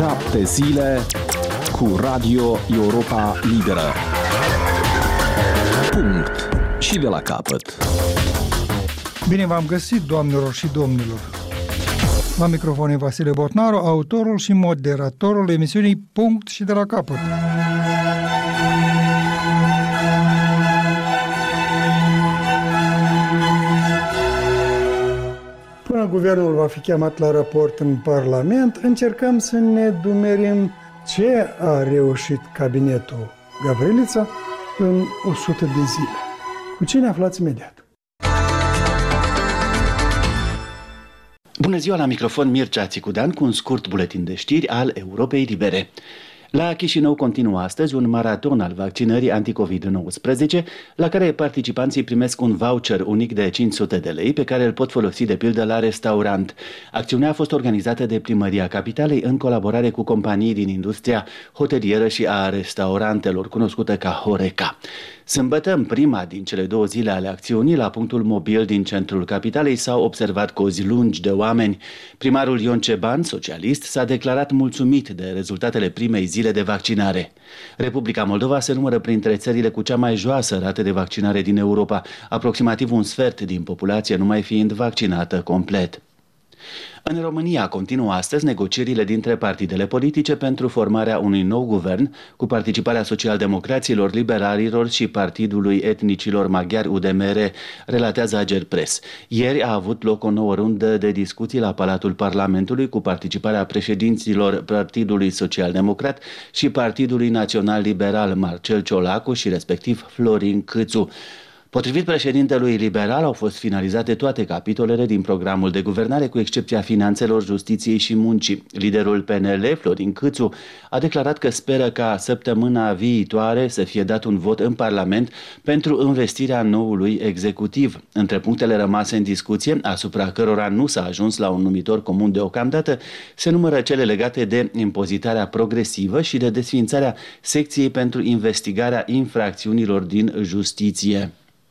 7 zile cu Radio Europa Liberă. Punct. Și de la capăt. Bine v-am găsit, doamnelor și domnilor. La microfon e Vasile Botnaru, autorul și moderatorul emisiunii Punct și de la capăt. Până guvernul va fi chemat la raport în Parlament, încercăm să ne dumerim ce a reușit cabinetul Gavrilița în 100 de zile. Cu ce ne aflați imediat? Bună ziua, la microfon Mircea Țicudean cu un scurt buletin de știri al Europei Libere. La Chișinău continuă astăzi un maraton al vaccinării anti-COVID-19, la care participanții primesc un voucher unic de 500 de lei, pe care îl pot folosi de pildă la restaurant. Acțiunea a fost organizată de Primăria Capitalei în colaborare cu companii din industria hotelieră și a restaurantelor, cunoscută ca Horeca. Sâmbătă, în prima din cele 2 zile ale acțiunii, la punctul mobil din centrul capitalei s-au observat cozi lungi de oameni. Primarul Ion Ceban, socialist, s-a declarat mulțumit de rezultatele primei zile de vaccinare. Republica Moldova se numără printre țările cu cea mai joasă rată de vaccinare din Europa, aproximativ un sfert din populație nu mai fiind vaccinată complet. În România continuă astăzi negocierile dintre partidele politice pentru formarea unui nou guvern cu participarea socialdemocraților, liberalilor și Partidului Etnicilor Maghiari UDMR, relatează Agerpres. Ieri a avut loc o nouă rundă de discuții la Palatul Parlamentului cu participarea președinților Partidului Social-Democrat și Partidului Național Liberal Marcel Ciolacu și respectiv Florin Câțu. Potrivit președintelui liberal, au fost finalizate toate capitolele din programul de guvernare, cu excepția finanțelor, justiției și muncii. Liderul PNL, Florin Câțu, a declarat că speră ca săptămâna viitoare să fie dat un vot în Parlament pentru învestirea noului executiv. Între punctele rămase în discuție, asupra cărora nu s-a ajuns la un numitor comun deocamdată, se numără cele legate de impozitarea progresivă și de desființarea secției pentru investigarea infracțiunilor din justiție.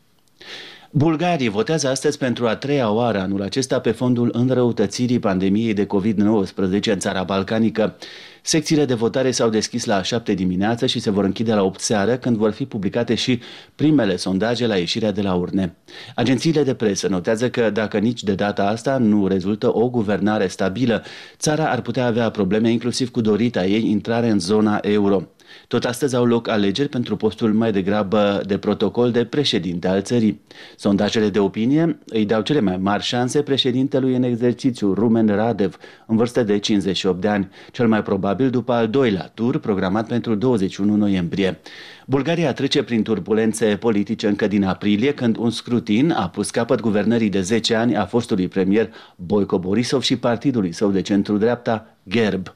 Bulgarii votează astăzi pentru a 3-a oară anul acesta pe fondul înrăutățirii pandemiei de COVID-19 în țara balcanică. Secțiile de votare s-au deschis la 7 dimineață și se vor închide la 8 seară, când vor fi publicate și primele sondaje la ieșirea de la urne. Agențiile de presă notează că dacă nici de data asta nu rezultă o guvernare stabilă, țara ar putea avea probleme inclusiv cu dorita ei intrare în zona euro. Tot astăzi au loc alegeri pentru postul mai degrabă de protocol de președinte al țării. Sondajele de opinie îi dau cele mai mari șanse președintelui în exercițiu, Rumen Radev, în vârstă de 58 de ani, cel mai probabil după al doilea tur, programat pentru 21 noiembrie. Bulgaria trece prin turbulențe politice încă din aprilie, când un scrutin a pus capăt guvernării de 10 ani a fostului premier Boico Borisov și partidului său de centru-dreapta, GERB.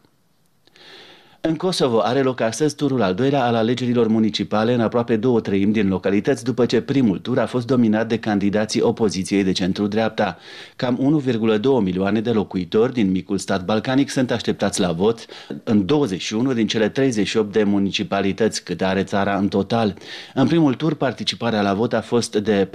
În Kosovo are loc astăzi turul al doilea al alegerilor municipale în aproape 2/3 din localități, după ce primul tur a fost dominat de candidații opoziției de centru-dreapta. Cam 1,2 milioane de locuitori din micul stat balcanic sunt așteptați la vot în 21 din cele 38 de municipalități cât are țara în total. În primul tur, participarea la vot a fost de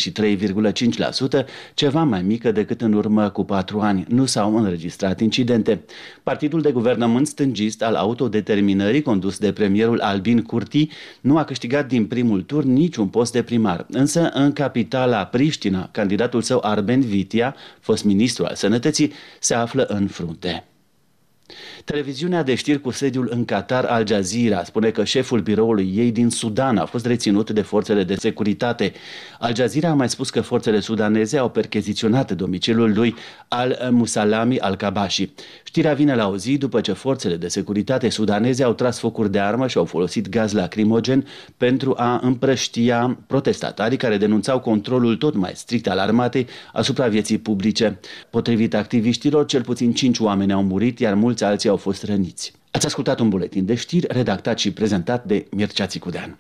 43,5%, ceva mai mică decât în urmă cu 4 ani. Nu s-au înregistrat incidente. Partidul de guvernământ stângist al autodeterminării, condus de premierul Albin Kurti, nu a câștigat din primul tur niciun post de primar. Însă, în capitala Priștina, candidatul său Arben Vitia, fost ministru al sănătății, se află în frunte. Televiziunea de știri cu sediul în Qatar, Al Jazeera, spune că șeful biroului ei din Sudan a fost reținut de forțele de securitate. Al Jazeera a mai spus că forțele sudaneze au percheziționat domiciliul lui Al-Musalami Al-Kabashi. Știrea vine la o zi după ce forțele de securitate sudaneze au tras focuri de armă și au folosit gaz lacrimogen pentru a împrăștia protestatarii care denunțau controlul tot mai strict al armatei asupra vieții publice. Potrivit activiștilor, cel puțin 5 oameni au murit, iar mulți alții au fost răniți. Ați ascultat un buletin de știri redactat și prezentat de Mircea Țicudean.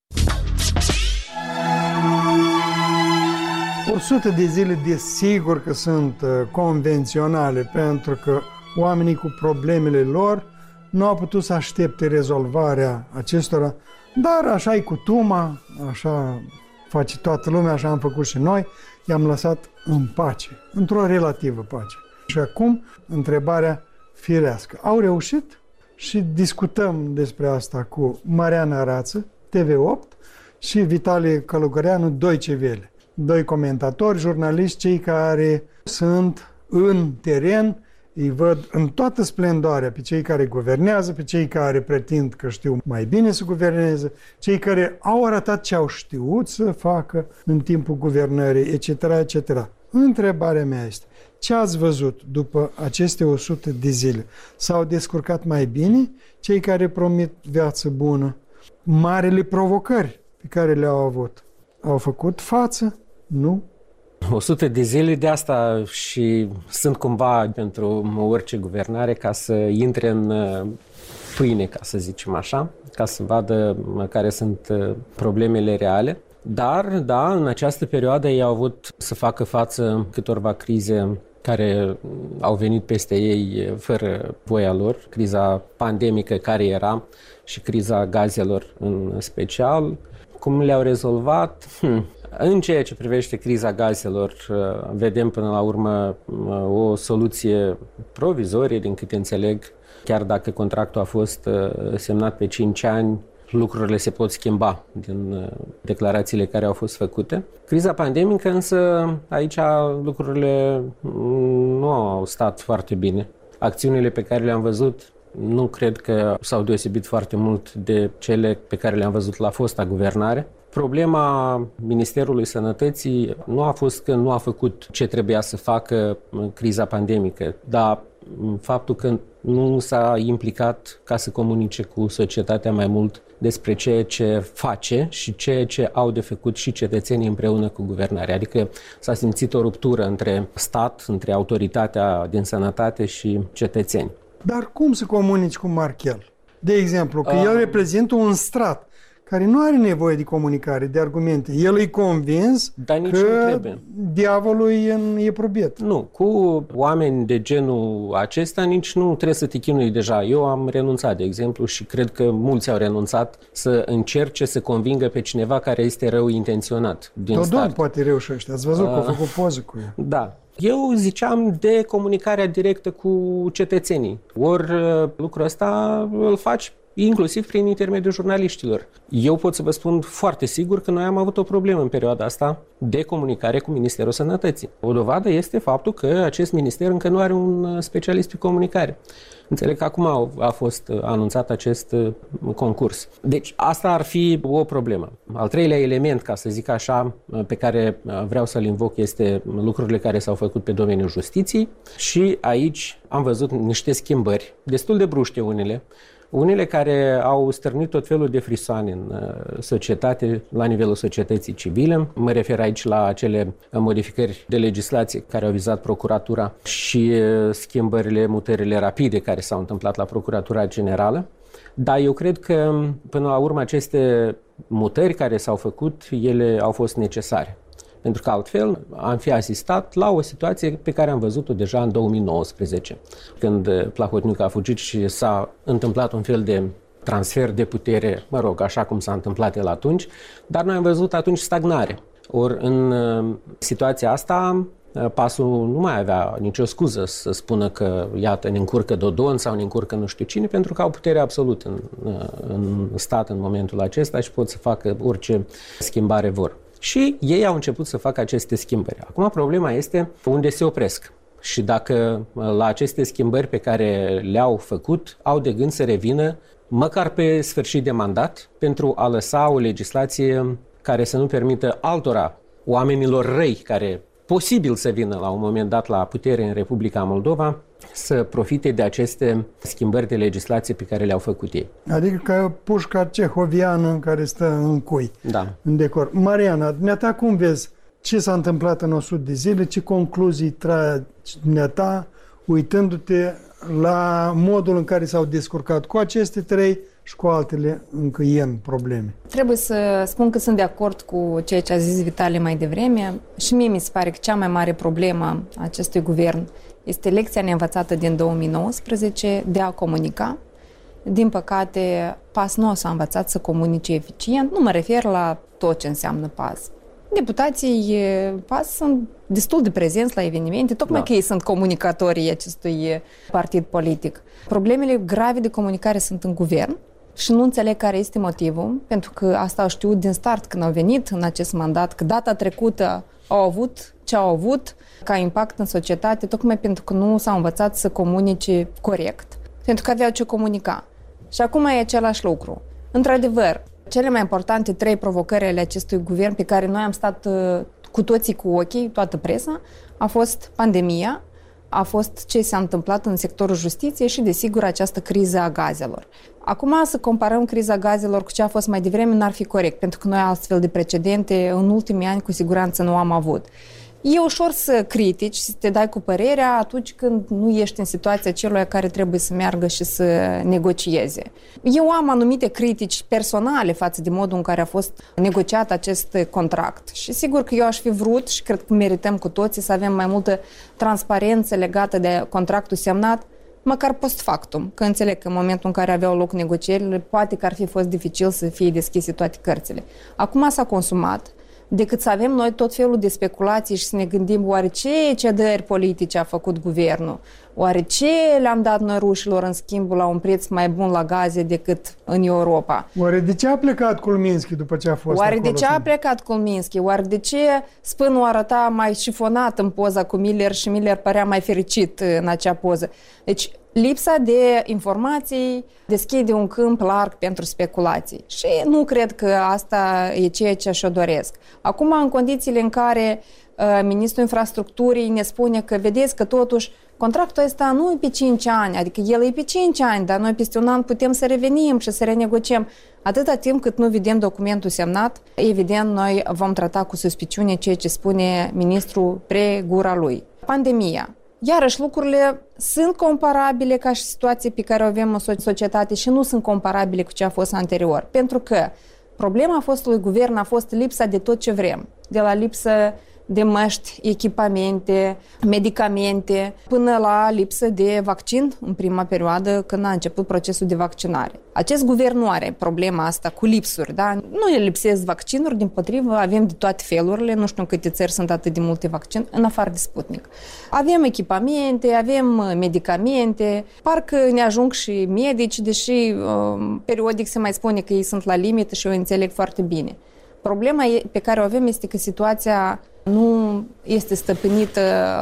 100 de zile desigur că sunt convenționale, pentru că oamenii cu problemele lor nu au putut să aștepte rezolvarea acestora, dar așa e cu tuma, așa face toată lumea, așa am făcut și noi, i-am lăsat în pace, într-o relativă pace. Și acum, întrebarea firească. Au reușit? și discutăm despre asta cu Mariana Rață, TV8, și Vitalie Călugăreanu, Deutsche Welle. Doi comentatori, jurnaliști, cei care sunt în teren, îi văd în toată splendoarea pe cei care guvernează, pe cei care pretind că știu mai bine să guverneze, cei care au arătat ce au știut să facă în timpul guvernării, etc., etc. Întrebarea mea este, ce ați văzut după aceste 100 de zile? S-au descurcat mai bine cei care promit viață bună? Marile provocări pe care le-au avut, au făcut față? Nu? 100 de zile, de asta și sunt cumva pentru orice guvernare ca să intre în pâine, ca să zicem așa, ca să vadă care sunt problemele reale. Dar, da, în această perioadă ei au avut să facă față câtorva crize care au venit peste ei fără voia lor, criza pandemică care era și criza gazelor în special. Cum le-au rezolvat? În ceea ce privește criza gazelor, vedem până la urmă o soluție provizorie, din câte înțeleg, chiar dacă contractul a fost semnat pe 5 ani, lucrurile se pot schimba din declarațiile care au fost făcute. Criza pandemică însă, aici lucrurile nu au stat foarte bine. Acțiunile pe care le-am văzut nu cred că s-au deosebit foarte mult de cele pe care le-am văzut la fosta guvernare. Problema Ministerului Sănătății nu a fost că nu a făcut ce trebuia să facă în criza pandemică, dar faptul că nu s-a implicat ca să comunice cu societatea mai mult despre ceea ce face și ceea ce au de făcut și cetățenii împreună cu guvernarea. Adică s-a simțit o ruptură între stat, între autoritatea din sănătate și cetățeni. Dar cum să comunici cu Marchel? De exemplu, că el reprezintă un strat care nu are nevoie de comunicare, de argumente. El e convins că diavolul e probet. Nu, cu oameni de genul acesta nici nu trebuie să te chinui deja. Eu am renunțat, de exemplu, și cred că mulți au renunțat să încerce să convingă pe cineva care este rău intenționat din start. Dodon poate reușește. Ați văzut că a făcut poză cu el. Da. Eu ziceam de comunicarea directă cu cetățenii. Ori lucrul ăsta îl faci inclusiv prin intermediul jurnaliștilor. Eu pot să vă spun foarte sigur că noi am avut o problemă în perioada asta de comunicare cu Ministerul Sănătății. O dovadă este faptul că acest minister încă nu are un specialist pe comunicare. Înțeleg că acum a fost anunțat acest concurs. Deci asta ar fi o problemă. Al treilea element, ca să zic așa, pe care vreau să-l invoc este lucrurile care s-au făcut pe domeniul justiției și aici am văzut niște schimbări destul de bruște unele care au stârnit tot felul de frisoane în societate, la nivelul societății civile. Mă refer aici la acele modificări de legislație care au vizat procuratura și schimbările, mutările rapide care s-au întâmplat la Procuratura Generală. Dar eu cred că, până la urmă, aceste mutări care s-au făcut, ele au fost necesare. Pentru că altfel am fi asistat la o situație pe care am văzut-o deja în 2019, când Plahotniuc a fugit și s-a întâmplat un fel de transfer de putere, așa cum s-a întâmplat el atunci, dar noi am văzut atunci stagnare. Ori în situația asta, PAS-ul nu mai avea nicio scuză să spună că, iată, ne încurcă Dodon sau ne încurcă nu știu cine, pentru că au putere absolut în stat în momentul acesta și pot să facă orice schimbare vor. Și ei au început să facă aceste schimbări. Acum problema este unde se opresc și dacă la aceste schimbări pe care le-au făcut au de gând să revină măcar pe sfârșit de mandat pentru a lăsa o legislație care să nu permită altora, oamenilor răi care posibil să vină la un moment dat la putere în Republica Moldova, să profite de aceste schimbări de legislație pe care le-au făcut ei. Adică ca pușca cehoviană care stă în cui, în decor. Mariana, dumneata, cum vezi ce s-a întâmplat în 100 de zile, ce concluzii tragi dumneata, uitându-te la modul în care s-au descurcat cu aceste trei și cu altele încă în probleme? Trebuie să spun că sunt de acord cu ceea ce a zis Vitalie mai devreme și mie mi se pare că cea mai mare problemă a acestui guvern este lecția neînvățată din 2019 de a comunica. Din păcate, PAS nu s-a învățat să comunice eficient. Nu mă refer la tot ce înseamnă PAS. Deputații PAS sunt destul de prezenți la evenimente, tocmai că ei sunt comunicatorii acestui partid politic. Problemele grave de comunicare sunt în guvern și nu înțeleg care este motivul, pentru că asta au știut din start când au venit în acest mandat, că data trecută au avut ce au avut ca impact în societate, tocmai pentru că nu s-au învățat să comunice corect, pentru că aveau ce comunica. Și acum e același lucru. Într-adevăr, cele mai importante 3 provocări ale acestui guvern pe care noi am stat cu toții cu ochii, toată presa, a fost pandemia, a fost ce s-a întâmplat în sectorul justiției și, desigur, această criză a gazelor. Acum să comparăm criza gazelor cu ce a fost mai devreme n-ar fi corect, pentru că noi astfel de precedente în ultimii ani cu siguranță nu am avut. E ușor să critici, să te dai cu părerea atunci când nu ești în situația celui care trebuie să meargă și să negocieze. Eu am anumite critici personale față de modul în care a fost negociat acest contract și sigur că eu aș fi vrut și cred că merităm cu toții să avem mai multă transparență legată de contractul semnat, măcar post factum, că înțeleg că în momentul în care aveau loc negocierile, poate că ar fi fost dificil să fie deschise toate cărțile. Acum s-a consumat, decât să avem noi tot felul de speculații și să ne gândim oare ce cedări politice a făcut guvernul, oare ce le-am dat noi rușilor în schimbul la un preț mai bun la gaze decât în Europa. Oare de ce a plecat Kulminski după ce a fost Oare acolo? De ce a plecat Kulminski? Oare de ce Spânul arăta mai șifonat în poza cu Miller și Miller părea mai fericit în acea poză? Deci lipsa de informații deschide un câmp larg pentru speculații și nu cred că asta e ceea ce și-o doresc. Acum, în condițiile în care Ministrul Infrastructurii ne spune că vedeți că totuși contractul ăsta nu e pe 5 ani, adică el e pe 5 ani, dar noi peste un an putem să revenim și să renegociem. Atâta timp cât nu vedem documentul semnat, evident, noi vom trata cu suspiciune ceea ce spune ministrul pre-gura lui. Pandemia. Iarăși, lucrurile sunt comparabile ca și situații pe care o avem în societate și nu sunt comparabile cu ce a fost anterior. Pentru că problema fostului guvern a fost lipsa de tot ce vrem. De la lipsă de măști, echipamente, medicamente, până la lipsă de vaccin în prima perioadă când a început procesul de vaccinare. Acest guvern nu are problema asta cu lipsuri, da? Nu le lipsesc vaccinuri, dimpotrivă, avem de toate felurile, nu știu în câte țări sunt atât de multe vaccin, în afară de Sputnik. Avem echipamente, avem medicamente, parcă ne ajung și medici, deși periodic se mai spune că ei sunt la limită și eu înțeleg foarte bine. Problema pe care o avem este că situația nu este stăpânită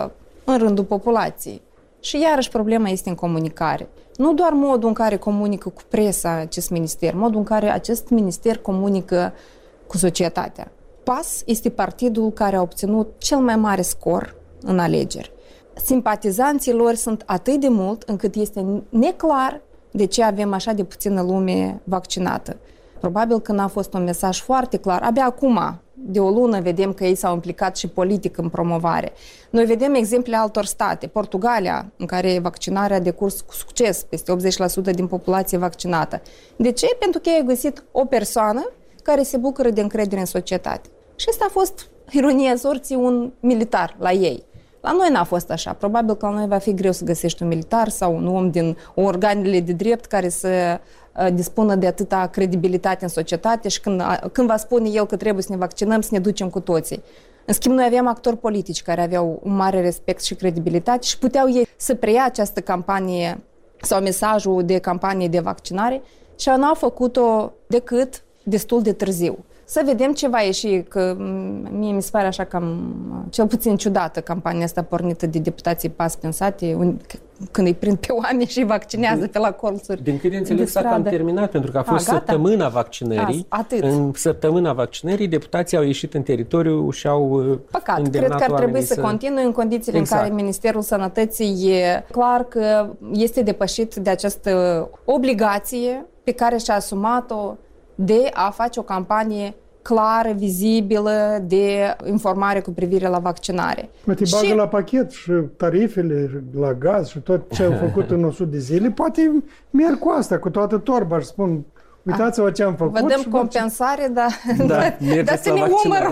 în rândul populației. Și iarăși problema este în comunicare. Nu doar modul în care comunică cu presa acest minister, modul în care acest minister comunică cu societatea. PAS este partidul care a obținut cel mai mare scor în alegeri. Simpatizanții lor sunt atât de mult încât este neclar de ce avem așa de puțină lume vaccinată. Probabil că n-a fost un mesaj foarte clar. Abia acum, de o lună, vedem că ei s-au implicat și politic în promovare. Noi vedem exemple altor state. Portugalia, în care vaccinarea a decurs cu succes, peste 80% din populație vaccinată. De ce? Pentru că ei au găsit o persoană care se bucură de încredere în societate. Și asta a fost, ironia sorții, un militar la ei. La noi n-a fost așa. Probabil că la noi va fi greu să găsești un militar sau un om din organele de drept care să dispună de atâta credibilitate în societate și când va spune el că trebuie să ne vaccinăm, să ne ducem cu toții. În schimb, noi aveam actori politici care aveau un mare respect și credibilitate și puteau ei să preia această campanie sau mesajul de campanie de vaccinare și n-au făcut-o decât destul de târziu. Să vedem ce va ieși, că mie mi se pare așa cam, cel puțin ciudată campania asta pornită de deputații PAS pensate, când îi prind pe oameni și îi vaccinează pe la colțuri. Din câte înțeleg s-a cam terminat, pentru că a fost săptămâna vaccinării. În săptămâna vaccinării, deputații au ieșit în teritoriu și au Păcat, cred că ar trebui să continue în condițiile în care Ministerul Sănătății e clar că este depășit de această obligație pe care și-a asumat-o de a face o campanie clară, vizibilă de informare cu privire la vaccinare. Poate bagă la pachet și tarifele la gaz și tot ce au făcut în 100 de zile, poate merg cu asta, cu toată torba și spun Uitați-vă ce am făcut. Vă dăm compensare, dar dați-ne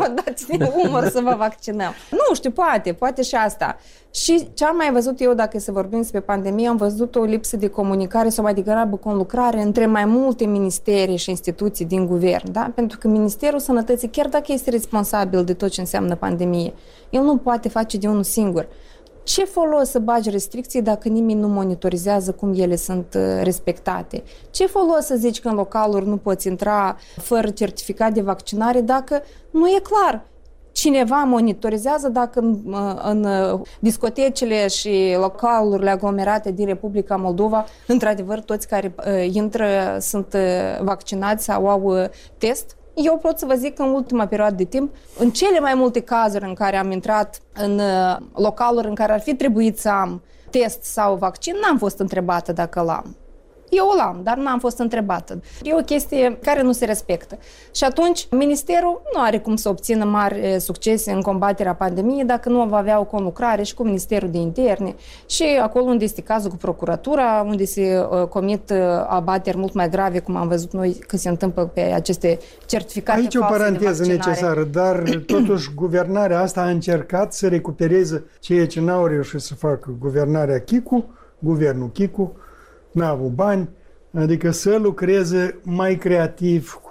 umăr să vă vaccinăm. Nu știu, poate și asta. Și ce am mai văzut eu, dacă să vorbim despre pandemie, am văzut o lipsă de comunicare sau mai degrabă conlucrare între mai multe ministerii și instituții din guvern, da? Pentru că Ministerul Sănătății, chiar dacă este responsabil de tot ce înseamnă pandemie, el nu poate face de unul singur. Ce folos să bagi restricții dacă nimeni nu monitorizează cum ele sunt respectate? Ce folos să zici că în localuri nu poți intra fără certificat de vaccinare dacă nu e clar? Cineva monitorizează dacă în discotecile și localurile aglomerate din Republica Moldova, într-adevăr, toți care intră sunt vaccinați sau au test? Eu pot să vă zic că în ultima perioadă de timp, în cele mai multe cazuri în care am intrat în localuri în care ar fi trebuit să am test sau vaccin, n-am fost întrebată dacă l-am. Eu l-am, dar n-am fost întrebată. E o chestie care nu se respectă. Și atunci, Ministerul nu are cum să obțină mari succese în combaterea pandemiei dacă nu va avea o conlucrare și cu Ministerul de Interne și acolo unde este cazul cu procuratura, unde se comit abateri mult mai grave, cum am văzut noi că se întâmplă pe aceste certificate false de vaccinare. Aici o paranteză necesară, dar totuși guvernarea asta a încercat să recupereze ceea ce n-au reușit să facă guvernarea Chicu, guvernul Chicu, n-a avut bani, adică să lucreze mai creativ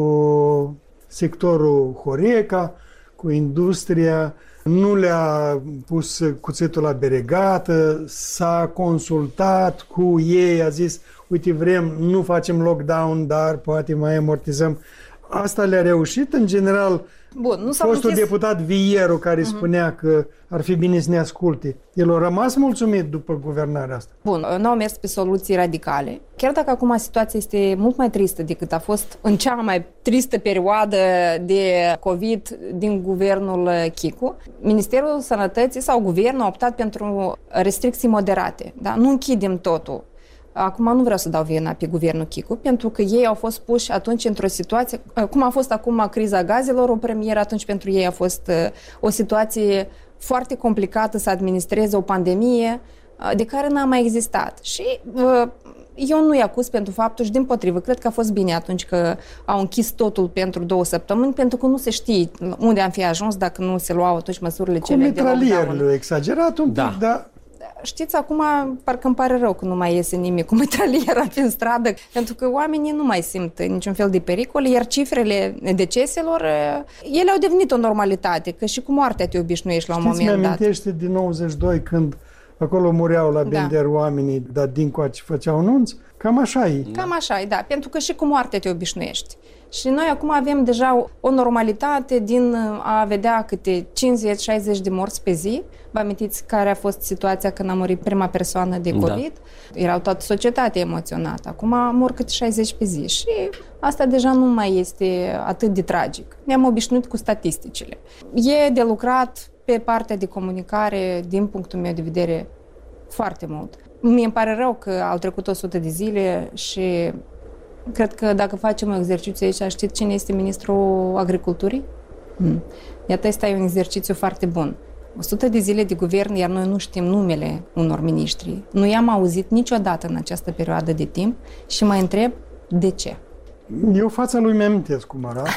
cu sectorul Horeca, cu industria, nu le-a pus cuțitul la beregată, s-a consultat cu ei, a zis, uite, nu facem lockdown, dar poate mai amortizăm. Asta le-a reușit, în general. Bun, nu fostul deputat Vieru, care spunea că ar fi bine să ne asculte, el a rămas mulțumit după guvernarea asta. Bun, nu au mers pe soluții radicale. Chiar dacă acum situația este mult mai tristă decât a fost în cea mai tristă perioadă de COVID din guvernul Chicu, Ministerul Sănătății sau guvernul a optat pentru restricții moderate. Da? Nu închidem totul. Acum nu vreau să dau vina pe guvernul Chicu, pentru că ei au fost puși atunci într-o situație, cum a fost acum criza gazelor, o premieră, atunci pentru ei a fost o situație foarte complicată să administreze o pandemie de care n-a mai existat. Și eu nu-i acuz pentru faptul și dimpotrivă, cred că a fost bine atunci că au închis totul pentru 2 săptămâni, pentru că nu se știe unde am fi ajuns dacă nu se luau atunci măsurile cele de lockdown. Cu mitralierele, exagerat un pic, da. Știți, acum parcă îmi pare rău că nu mai iese nimic cu metraliera pe stradă, pentru că oamenii nu mai simt niciun fel de pericol, iar cifrele deceselor, ele au devenit o normalitate, că și cu moartea te obișnuiești la un moment dat. Știți, mi-amintește din 92 când acolo mureau la Bender oamenii, dar dincoace făceau nunți? Cam așa e. Cam așa e, da, pentru că și cu moartea te obișnuiești. Și noi acum avem deja o normalitate din a vedea câte 50-60 de morți pe zi. Vă amintiți care a fost situația când a murit prima persoană de COVID? Da. Erau toată societatea emoționată. Acum mor câte 60 pe zi și asta deja nu mai este atât de tragic. Ne-am obișnuit cu statisticile. E de lucrat pe partea de comunicare, din punctul meu de vedere, foarte mult. Mie îmi pare rău că au trecut 100 de zile și cred că dacă facem un exercițiu aici, știți cine este ministrul agriculturii? Iată, ăsta e un exercițiu foarte bun. 100 de zile de guvern, iar noi nu știm numele unor miniștri. Nu i-am auzit niciodată în această perioadă de timp și mă întreb de ce. Eu fața lui mi-amintesc cum arată,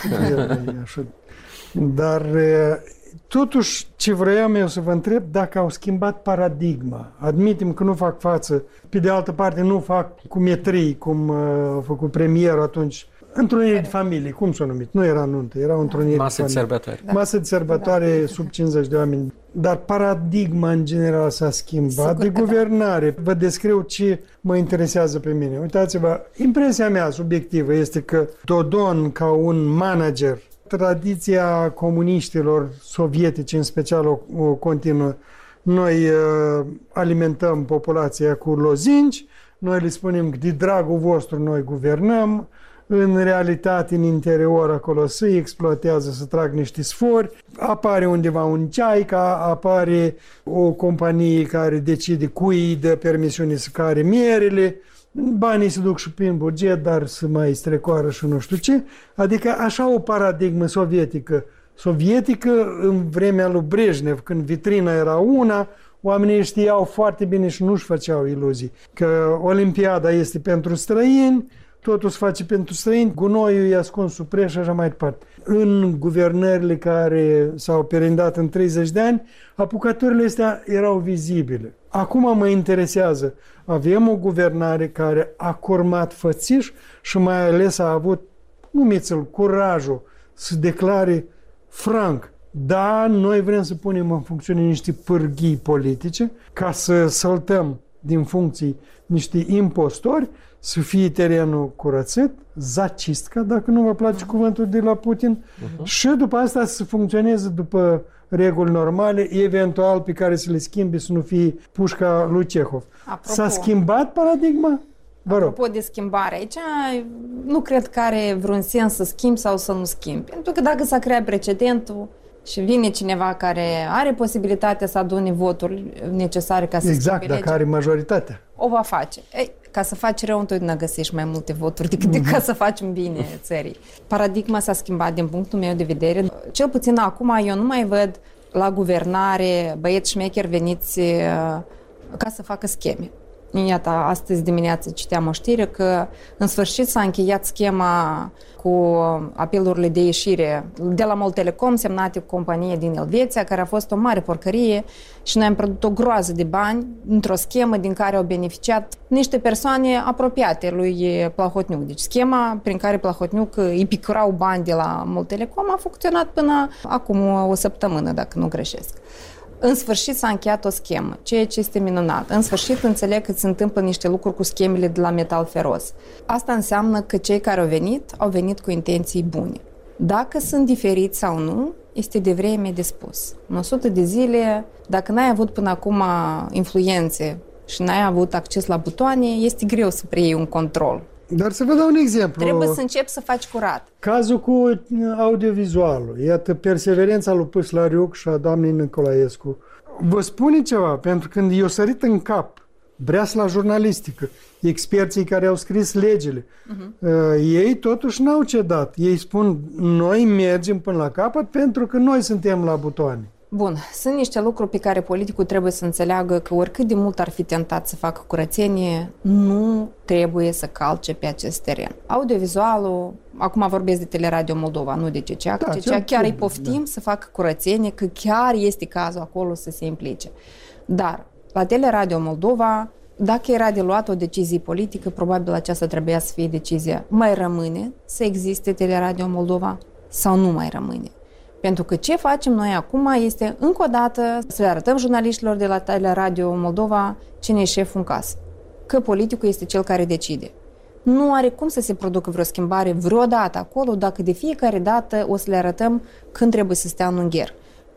dar totuși ce vroiam eu să vă întreb dacă au schimbat paradigma. Admitem că nu fac față, pe de altă parte nu fac cu metrii, cum a făcut premierul atunci. Întruniri de familie, cum s-a numit? Nu era nuntă, era o întrunire masă de sărbătoare. Da. Masă de sărbătoare sub 50 de oameni. Dar paradigma în general s-a schimbat de guvernare. Vă descriu ce mă interesează pe mine. Uitați-vă, impresia mea subiectivă este că Dodon, ca un manager, tradiția comuniștilor sovietici în special o continuă. Noi alimentăm populația cu lozinci, noi le spunem că de dragul vostru noi guvernăm, în realitate, în interior, acolo se exploatează, să trag niște sfori, apare undeva un ceaica, apare o companie care decide cui îi dă permisiune să care mierele, banii se duc și prin buget, dar să mai strecoară și nu știu ce. Adică așa o paradigmă sovietică. Sovietică în vremea lui Brejnev, când vitrina era una, oamenii știau foarte bine și nu-și făceau iluzii. Că Olimpiada este pentru străini, totul se face pentru străini, gunoiul e ascuns sub preș și așa mai departe. În guvernările care s-au perindat în 30 de ani, apucăturile astea erau vizibile. Acum mă interesează, avem o guvernare care a curmat fățiș și mai ales a avut, numiți-l, curajul să declare franc: da, noi vrem să punem în funcțiune niște pârghii politice ca să săltăm din funcții niște impostori, să fie terenul curățit, zacistca, dacă nu vă place cuvântul de la Putin, și după asta să funcționeze după reguli normale, eventual pe care să le schimbe, să nu fie pușca lui Cehov. S-a schimbat paradigma? Vă rog. Apropo de schimbare, aici nu cred că are vreun sens să schimbi sau să nu schimbi. Pentru că dacă s-a creat precedentul și vine cineva care are posibilitatea să adune voturi necesare ca să schimbe legea, dacă are majoritatea, o va face. Ei, ca să faci rău, întotdeauna găsești mai multe voturi decât ca să facem bine țării. Paradigma s-a schimbat din punctul meu de vedere. Cel puțin acum eu nu mai văd la guvernare băieți șmecheri veniți ca să facă scheme. Iată, astăzi dimineață citeam o știre că în sfârșit s-a încheiat schema cu apelurile de ieșire de la Moltelecom semnate cu companie din Elveția, care a fost o mare porcărie și noi am pierdut o groază de bani într-o schemă din care au beneficiat niște persoane apropiate lui Plahotniuc. Deci schema prin care Plahotniuc îi picurau bani de la Moltelecom a funcționat până acum o săptămână, dacă nu greșesc. În sfârșit s-a încheiat o schemă, ceea ce este minunat. În sfârșit înțeleg că se întâmplă niște lucruri cu schemele de la Metal Feroz. Asta înseamnă că cei care au venit cu intenții bune. Dacă sunt diferiți sau nu, este de vreme de spus. În 100 de zile, dacă n-ai avut până acum influențe și n-ai avut acces la butoane, este greu să preiei un control. Dar să vă dau un exemplu. Trebuie să începi să faci curat. Cazul cu audiovizualul. Iată, perseverența lui Păslariuc și a doamnei Nicolaescu. Vă spune ceva, pentru că când i-o sărit în cap breasla jurnalistică, experții care au scris legile, ei totuși n-au cedat. Ei spun, noi mergem până la capăt pentru că noi suntem la butoane. Bun, sunt niște lucruri pe care politicul trebuie să înțeleagă că oricât de mult ar fi tentat să facă curățenie, nu trebuie să calce pe acest teren. Audiovizualul, acum vorbesc de Teleradio Moldova, nu de CCA, că CCA chiar îi poftim să facă curățenie, că chiar este cazul acolo să se implice. Dar la Teleradio Moldova, dacă era de luat o decizie politică, probabil aceasta trebuia să fie decizia: mai rămâne să existe Teleradio Moldova sau nu mai rămâne? Pentru că ce facem noi acum este, încă o dată, să le arătăm jurnaliștilor de la Teleradio Moldova cine e șeful în casă. Că politicul este cel care decide. Nu are cum să se producă vreo schimbare vreodată acolo dacă de fiecare dată o să le arătăm când trebuie să stea în ungher.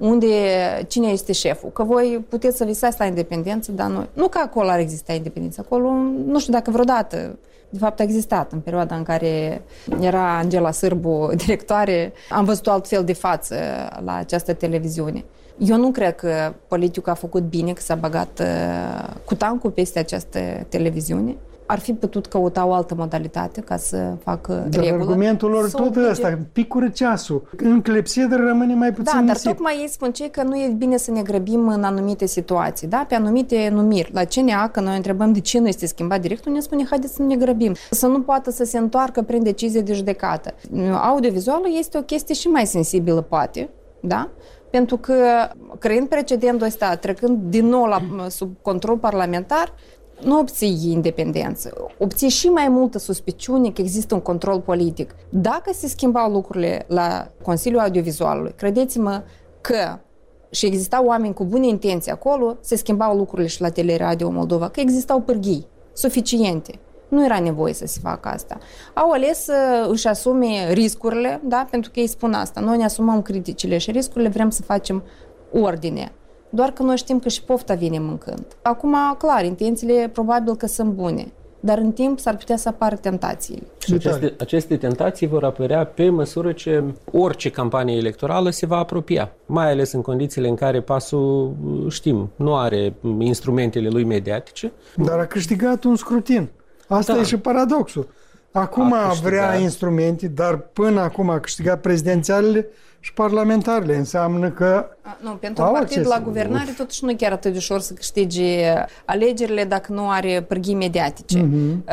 Cine este șeful? Că voi puteți să visați la independență, dar noi, nu că acolo ar exista independență. Acolo, nu știu dacă vreodată, de fapt a existat în perioada în care era Angela Sârbu directoare, am văzut altfel de față la această televiziune. Eu nu cred că politicul a făcut bine că s-a băgat cu tancul peste această televiziune. Ar fi putut căuta o altă modalitate ca să facă dar regulă. Argumentul lor tot ăsta, picură ceasul. În clepsidă rămâne mai puțin dar nisip. tocmai ei spun că nu e bine să ne grăbim în anumite situații, da? Pe anumite numiri. La CNA, că noi întrebăm de ce nu este schimbat directul, ne spune haideți să ne grăbim. Să nu poată să se întoarcă prin decizie de judecată. Audiovizualul este o chestie și mai sensibilă, poate, da? Pentru că, creând precedentul ăsta, trecând din nou sub control parlamentar, nu obții independență. Obții și mai multă suspiciune că există un control politic. Dacă se schimbau lucrurile la Consiliul Audiovizualului, credeți-mă că și existau oameni cu bune intenții acolo, se schimbau lucrurile și la Teleradio Moldova, că existau pârghii suficiente. Nu era nevoie să se facă asta. Au ales să își asume riscurile, da? Pentru că ei spun asta. Noi ne asumăm criticile și riscurile, vrem să facem ordine. Doar că noi știm că și pofta vine mâncând. Acum, clar, intențiile probabil că sunt bune, dar în timp s-ar putea să apară tentațiile. Aceste tentații vor apărea pe măsură ce orice campanie electorală se va apropia, mai ales în condițiile în care PAS-ul, știm, nu are instrumentele lui mediatice. Dar a câștigat un scrutin. Asta e și paradoxul. Acum vrea instrumente, dar până acum a câștigat prezidențialele și parlamentarele. Înseamnă că... Nu, pentru un partid la guvernare totuși nu e chiar atât de ușor să câștige alegerile dacă nu are pârghii mediatice.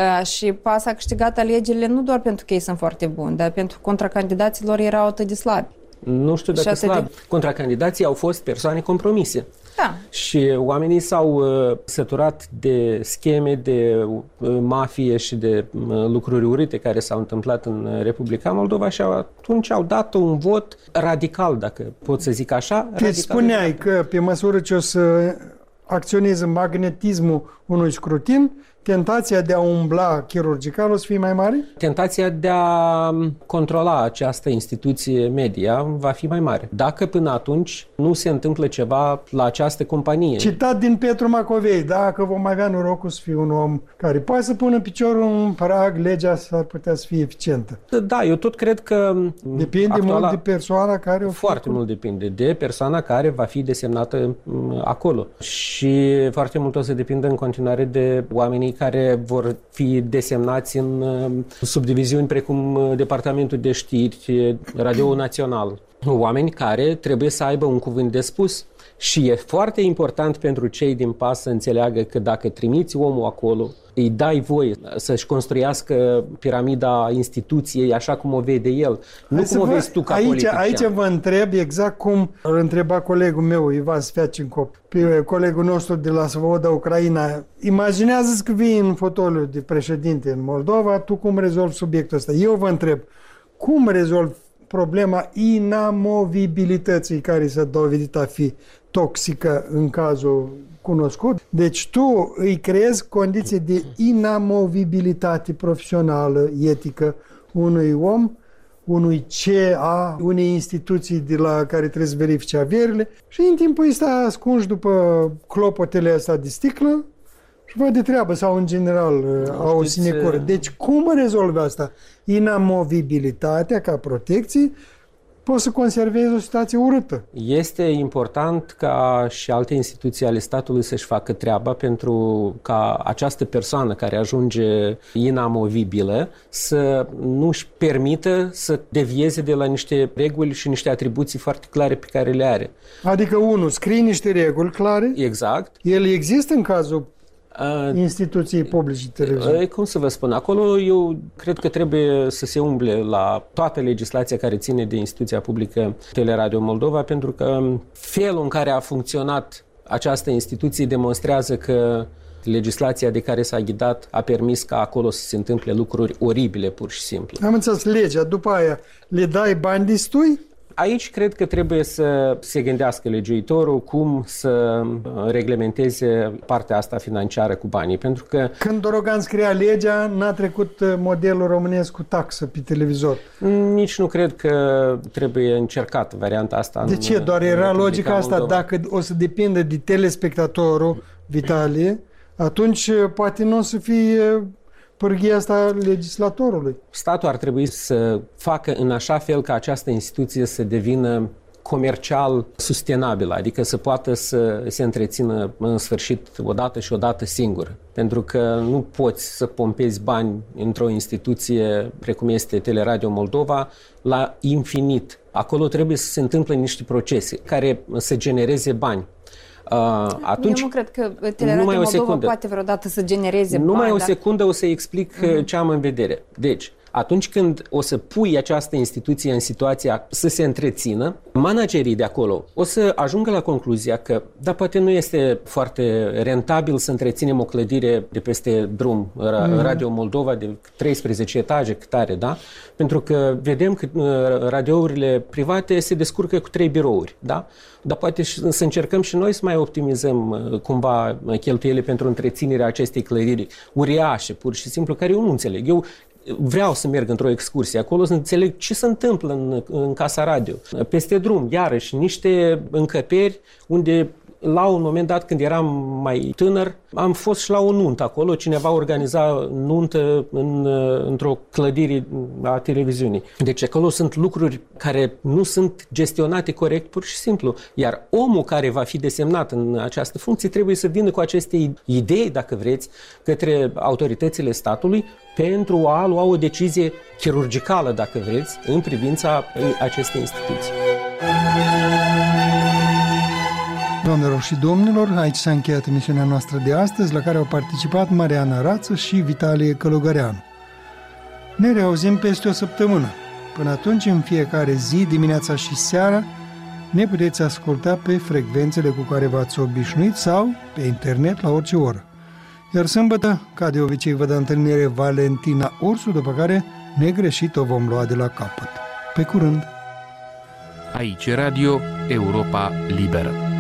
Și PAS a câștigat alegerile nu doar pentru că ei sunt foarte buni, dar pentru că contracandidaților erau atât de slabi. Nu știu dacă slabi. Contracandidații au fost persoane compromise. Da. Și oamenii s-au săturat de scheme, de mafie și de lucruri urâte care s-au întâmplat în Republica Moldova și atunci au dat un vot radical, dacă pot să zic așa. Te spuneai că pe măsură ce o să acționeze magnetismul unui scrutin, tentația de a umbla chirurgical o să fie mai mare? Tentația de a controla această instituție media va fi mai mare. Dacă până atunci nu se întâmplă ceva la această companie. Citat din Petru Macovei, dacă vom avea norocul să fie un om care poate să pună piciorul în prag, legea s-ar putea să fie eficientă. Da, eu tot cred că... Depinde mult de persoana care... Foarte mult depinde de persoana care va fi desemnată acolo. Și foarte mult o să depindă în continuare de oamenii care vor fi desemnați în subdiviziuni precum Departamentul de Știri, Radio Național. Oameni care trebuie să aibă un cuvânt de spus. Și e foarte important pentru cei din PAS să înțeleagă că dacă trimiți omul acolo, îi dai voie să-și construiască piramida instituției așa cum o vede el, nu cum o vezi tu ca politician. Aici vă întreb exact cum îl întreba colegul meu, Ivan Sfiacincop, pe colegul nostru de la Svoboda, Ucraina. Imaginează-ți că vii în fotoliu de președinte în Moldova, tu cum rezolvi subiectul ăsta? Eu vă întreb, cum rezolvi problema inamovibilității care s-a dovedit a fi toxică în cazul cunoscut. Deci tu îi creezi condiții de inamovibilitate profesională, etică unui om, unui CA, unei instituții de la care trebuie să verifice averile și în timpul ăsta ascunși după clopotele astea de sticlă și văd de treabă sau în general au o sinecură. Deci cum rezolvi asta? Inamovibilitatea ca protecție poți să conservezi o situație urâtă. Este important ca și alte instituții ale statului să-și facă treaba pentru ca această persoană care ajunge inamovibilă să nu-și permită să devieze de la niște reguli și niște atribuții foarte clare pe care le are. Adică, scrie niște reguli clare. Exact. Ele există în cazul instituției publice de televiziune. Cum să vă spun, acolo eu cred că trebuie să se umble la toată legislația care ține de instituția publică Teleradio Moldova, pentru că felul în care a funcționat această instituție demonstrează că legislația de care s-a ghidat a permis ca acolo să se întâmple lucruri oribile, pur și simplu. Am înțeles legea, după aia le dai bani destui? Aici cred că trebuie să se gândească legiuitorul cum să reglementeze partea asta financiară cu banii, pentru că... Când Dorogan scria legea, n-a trecut modelul românesc cu taxă pe televizor. Nici nu cred că trebuie încercat varianta asta. De ce? Doar era logica asta, Moldova. Dacă o să depindă de telespectatorul, Vitalie, atunci poate nu o să fie pârghia asta legislatorului. Statul ar trebui să facă în așa fel ca această instituție să devină comercial sustenabilă, adică să poată să se întrețină în sfârșit odată și odată singură. Pentru că nu poți să pompezi bani într-o instituție precum este Teleradio Moldova la infinit. Acolo trebuie să se întâmple niște procese care să genereze bani. Atunci, eu nu cred că Teleradio Moldova poate vreodată să genereze bani. Numai o secundă o să explic ce am în vedere. Deci, atunci când o să pui această instituție în situația să se întrețină, managerii de acolo o să ajungă la concluzia că, da, poate nu este foarte rentabil să întreținem o clădire de peste drum, Radio Moldova, de 13 etaje, cât are, da? Pentru că vedem că radiourile private se descurcă cu 3 birouri, da? Dar poate să încercăm și noi să mai optimizăm cumva cheltuielile pentru întreținerea acestei clădiri uriașe, pur și simplu, care eu nu înțeleg. Eu vreau să merg într-o excursie acolo să înțeleg ce se întâmplă în Casa Radio. Peste drum, iarăși, niște încăperi unde La un moment dat, când eram mai tânăr, am fost și la o nuntă acolo. Cineva organiza nuntă într-o clădire a televiziunii. Deci acolo sunt lucruri care nu sunt gestionate corect, pur și simplu. Iar omul care va fi desemnat în această funcție trebuie să vină cu aceste idei, dacă vreți, către autoritățile statului pentru a lua o decizie chirurgicală, dacă vreți, în privința acestei instituții. Doamnelor și domnilor, aici s-a încheiat emisiunea noastră de astăzi, la care au participat Mariana Rață și Vitalie Călugăreanu. Ne reauzim peste o săptămână. Până atunci, în fiecare zi, dimineața și seara, ne puteți asculta pe frecvențele cu care v-ați obișnuit sau pe internet la orice oră. Iar sâmbătă, ca de obicei, vă dă întâlnire Valentina Ursu, după care negreșit o vom lua de la capăt. Pe curând! Aici Radio Europa Liberă.